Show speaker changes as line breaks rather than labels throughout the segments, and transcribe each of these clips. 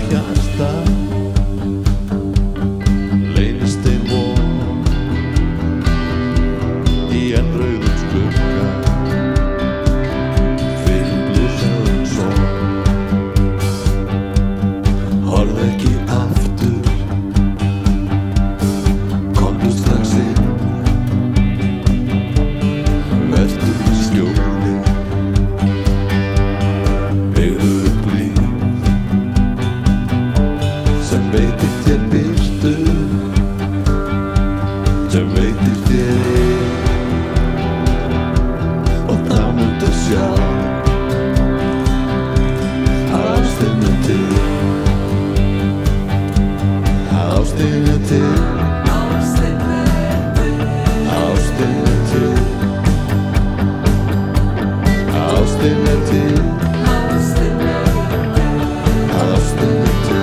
hjarta leynist ein von í enn rauðum skugga fyrir blúsaðan son. Horfðu ekki aftur, komdu strax inn, vertu í skjóli, byggðu upp líf sem veitir þér birtu, sem veitir þér eig, og þá muntu sjá ástin er til, ástin er til, ástin er til, ástin er til, ástin er til.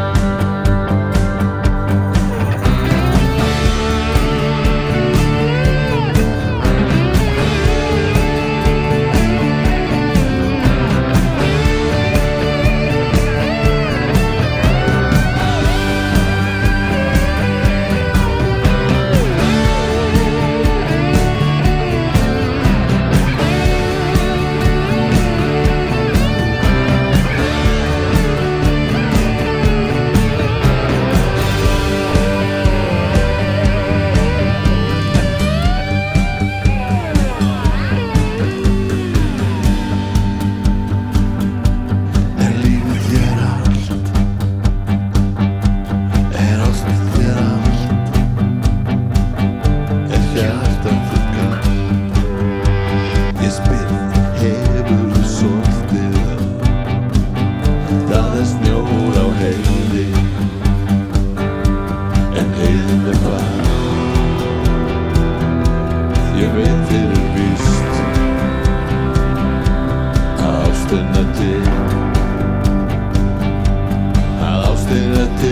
Ég veit fyrir víst að ástin er til, að ástin er til.